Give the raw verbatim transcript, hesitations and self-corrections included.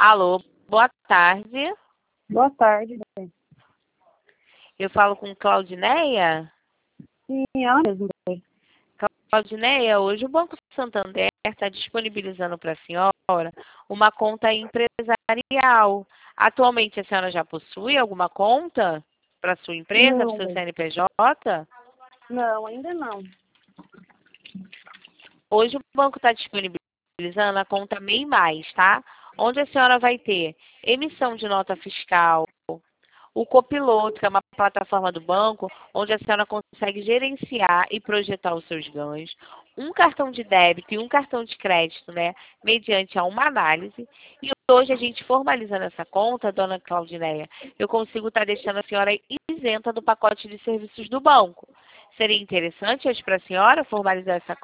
Alô, boa tarde. Boa tarde. Eu falo com Claudineia. Sim, ela mesma. Claudineia, hoje o Banco Santander está disponibilizando para a senhora uma conta empresarial. Atualmente a senhora já possui alguma conta para sua empresa, para o seu Não, C N P J? não, ainda não. Hoje o banco está disponibilizando a conta MEI Mais, tá? Onde a senhora vai ter emissão de nota fiscal, o Copiloto, que é uma plataforma do banco, onde a senhora consegue gerenciar e projetar os seus ganhos, um cartão de débito e um cartão de crédito, né, mediante a uma análise. E hoje a gente formalizando essa conta, dona Claudineia, eu consigo estar deixando a senhora isenta do pacote de serviços do banco. Seria interessante hoje para a senhora formalizar essa